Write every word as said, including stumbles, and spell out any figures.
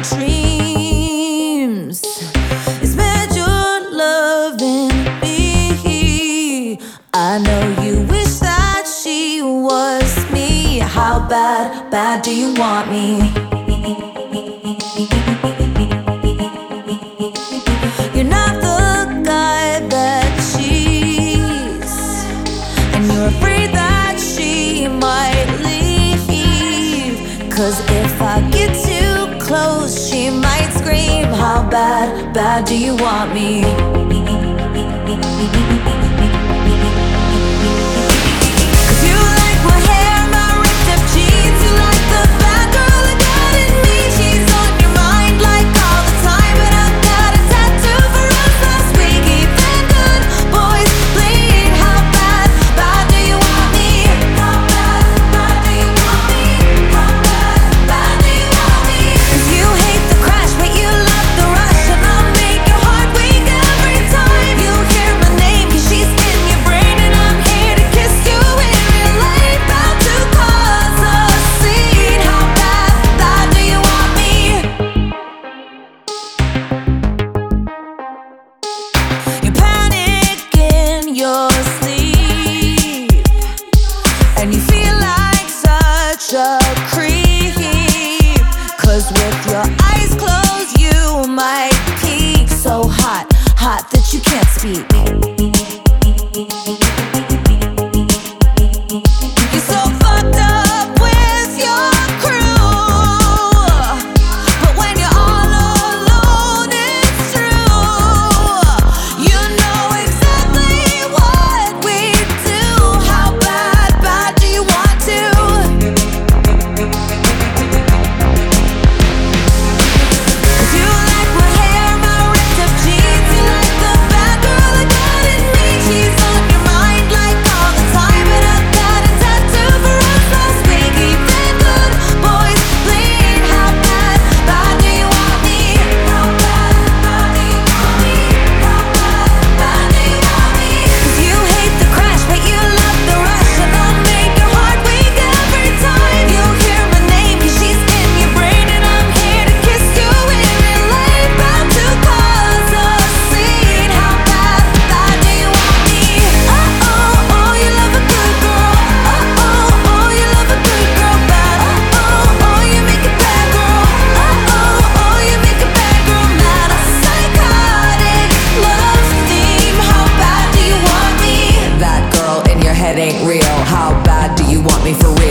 dreams. Imagine loving me. I know you wish that she was me. How bad, bad do you want me? You're not the guy that cheats, and you're afraid that she might leave. Cause if I get too close, she might scream. How bad, bad do you want me? Cause you like my hair, my ripped up jeans. You like the fat girl that got in me. She's on your mind like all the time. But I've got a tattoo for us last week. Even good boys bleed. How bad, bad do you want me? How bad, bad do you want me? How bad, bad do you want me? Cause you hate the crash, but you love the rush. And I'll make your heart weak every time you hear my name. Cause she's in your brain, and I'm here to kiss you in real life. About to cause a scene. How bad, bad do you want me? You panic in your sleep, and you feel like such a creep. Cause with your eyes closed, you might peek. So hot, hot that you can't speak. You're so fucked up with your crew, but when you're all alone, it's true. You know exactly what we do. How bad, bad do you want to? Cause you like my hair, my ripped up jeans. You like the fat girl that got in me. She's on your mind like all the time. But I've got a tattoo for us last week. Even good boys bleed. How bad, bad do you want me? How bad, bad do you want me? How bad, bad do you want me? Cause you hate the crash, but you love the rush. And I'll make your heart weak every time you hear my name. Cause she's in your brain, and I'm here to kiss you in real life. About to cause a scene. How bad, bad do you want me? Oh, oh, oh, you love a good girl. Oh, oh, oh, you love a good girl bad. Oh, oh, oh, you make a bad girl. Oh, oh, oh, you make a bad girl mad. A psychotic love theme. How bad do you want me? That girl in your head ain't real. How bad do you want me for real?